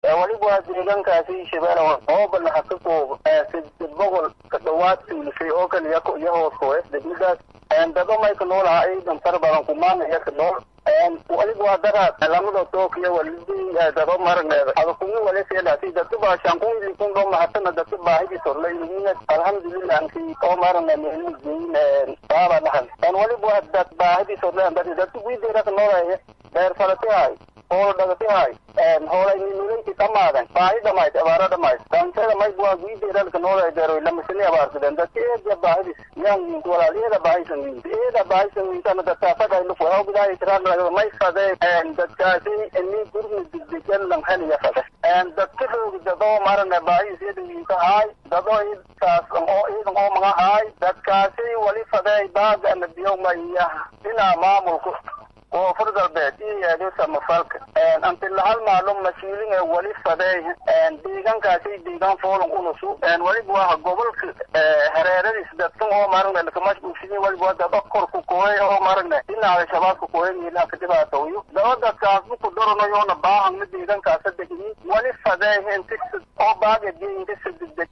waliba deegaankaasi shabeellaha oo bal xaqo sidbogol kadhawaad si oo kale yahoos hooy degmadaas dado may ka noolaha ay dantar badan kumaan iyo ka nool waliba dara lamada tookiyo walidi dado marneeda ado kuma wali seedaasi dadku baa shankun likun do mahatana dadku baahidi sorleeyina alhamdulillah anki oo marne meelin baba dhahan waliba dad baahidi sorleen dadku wiidira ka noolahay beer falatihay oo dhagatihay hoolay nimanki tamaadan baahida mayd abaarada mayd dantada mayd waa wiidira ka noolahay daro lama sini abaarsadan dadkeeda baahidi yang walaaliyada baahisan tan dadka fadhay lu waa gudahay tirada may faday dadkaasi inni gurmi digdigan lam haliya faday dadka dado marna baahida inta ay dado taas oo ma ay dadkaasi wali faday baad an biyowmaya ila maamulku oo furgalbeed iyo samafalka anta hal maalum masiilin wali faday deegaankaasi deegaan foolan unusu wali waa gobolka hareeradiis dadka oo marna la mashquulsan wali waa dad kor ku kooyay oo marna ilaa shabaab ku kooyay ilaa ka dibaato dadkaas ku doranayo baahan deegaankaas deegaankaas wali faday inta oo baaga deegaankaas